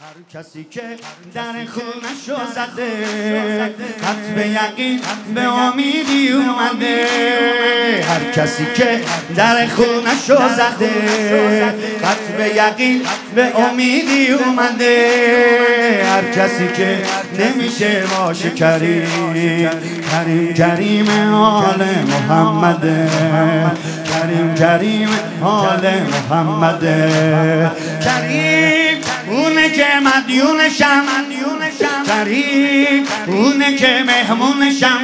هر کسی که در خونشو زده حد به یقین به امیدی اومده. هر کسی که در خونشو زده حد به یقین به امیدی اومده. هر کسی که نمیشه باشه کریم کریم کریم آل محمده. کریم کریم آل محمده. کریم اونه که مدیونشم، کریم اونه که مهمونشم،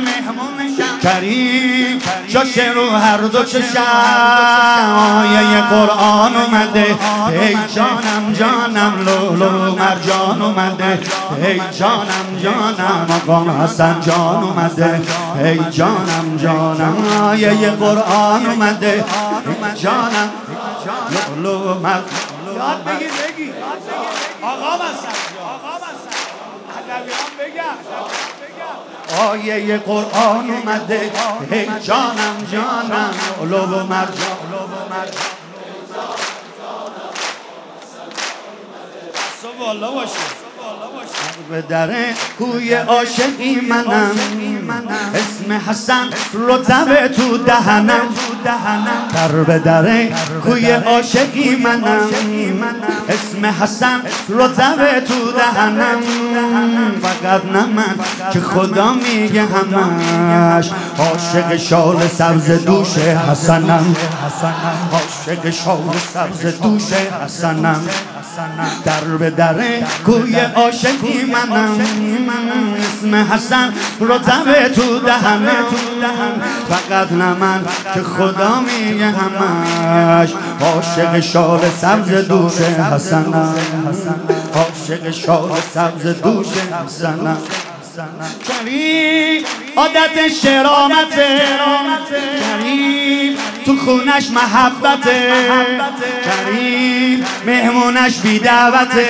کریم جاشه رو هر دو چشم آیه قرآن اومده. ای جانم جانم لولو مرجان اومده. ای جانم جانم آقا حسن جان اومده. ای جانم جانم آیه قرآن اومده. ای جانم لولو مرجان. یاد بگی آقا بسن ادبیان بگم آیه قرآن اومده. ای جانم جانم لولو مرجان. صبح الله باشه به در کوی عاشقی منم، اسم حسن رتبه تو دهنم. در به در کوی عاشقی منم، اسم حسن رتبه تو دهنم. فقط نه من که خدا میگه همش عاشق شال سبز دوش حسنم. عاشق شال سبز دوش حسنم. در به در کوی عاشقی منم، اسم حسن رتبه تو دهنم. فقط نه من که خدا میگه همش عاشق شال سبز دوش حسنم. عاشق شال سبز دوش حسنم. کریم عادتش کرامته، کریم تو خونش محبته، کریم مهمونش بی دعوته.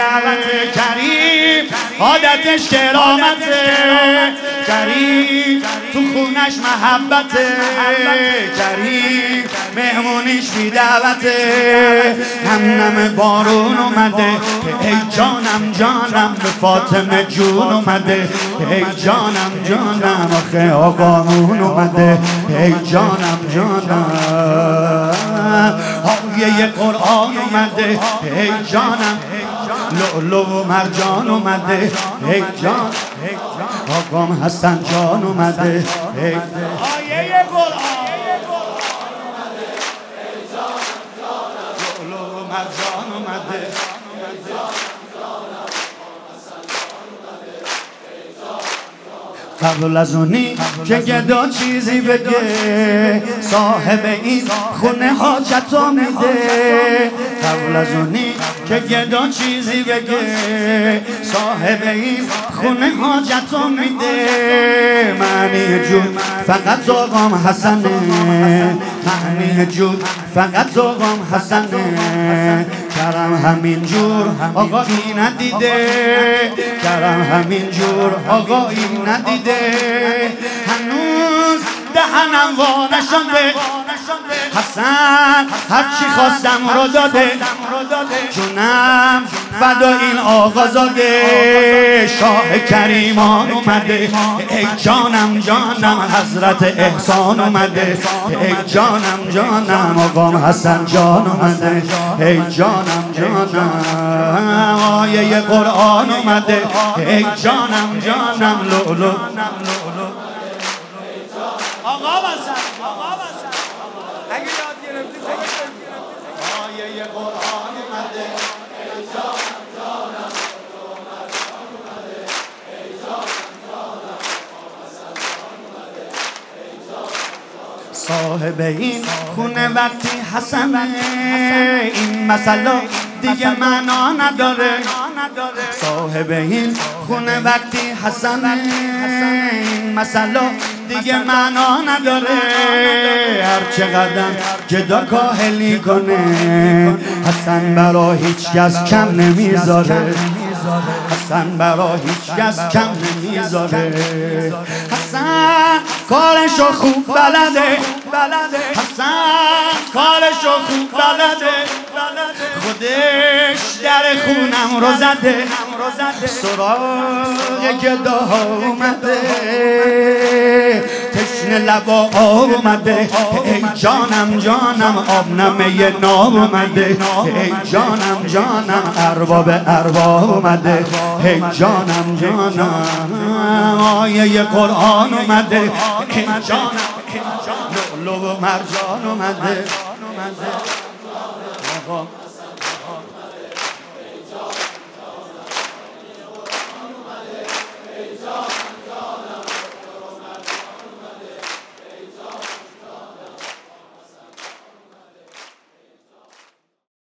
کریم عادتش کرامته، کریم تو خونش محبته، کریم مهمونش بی دعوته. نم بارون اومده. ای جانم جانم به فاطمه جون اومده. ای جانم جانم آخه آقامون اومده. ای جانم جانم آیه قرآن اومده. ای جانم لولو مرجان اومده. ای جان آقام حسن جان اومده. آیه قرآن لولو مرجان اومده. قبل از اونی که گدا چیزی بگه صاحب این خونه حاجتو میده. قبل از اونی که گدا چیزی بگه صاحب این خونه حاجتو میده. معنی جون فقط آقام حسنه، معنی جون فقط آقام حسنه. کرم همین جور آقایی ندیده، کرم همین جور آقایی ندیده. هنوز دهنم وا نشده، حسن هرچی خواستم رو داده. جونم فدا این آقا زاده. شاه کریمان اومده. ای جانم جانم حضرت احسان اومده. ای جانم جانم آقام حسن جان اومده. ای جانم جانم آیه قرآن اومده. ای جانم جانم لولو آقا بسن اگه یاد گرفتی آیه قرآن اومده. صاحب این خونه وقتی حسنه این مسئله دیگه معنا نداره. صاحب این خونه وقتی حسنه این مسئله دیگه معنا نداره. هر چقدر جدا کاهلی کنه حسن برا هیچ کس کم نمیذاره. حسن برا هیچ کس کم نمیذاره حسن کارشو خوب بلده حسن کارشو خوب بلده خودش در خونم رو زده سراغ گداها اومده تشنه لبا آب اومده ای جانم جانم آب نمه ناب اومده ای جانم جانم ارباب ارباب اومده ای جانم جانم آیه قرآن اومده ای جانم لؤلؤ و مرجان اومده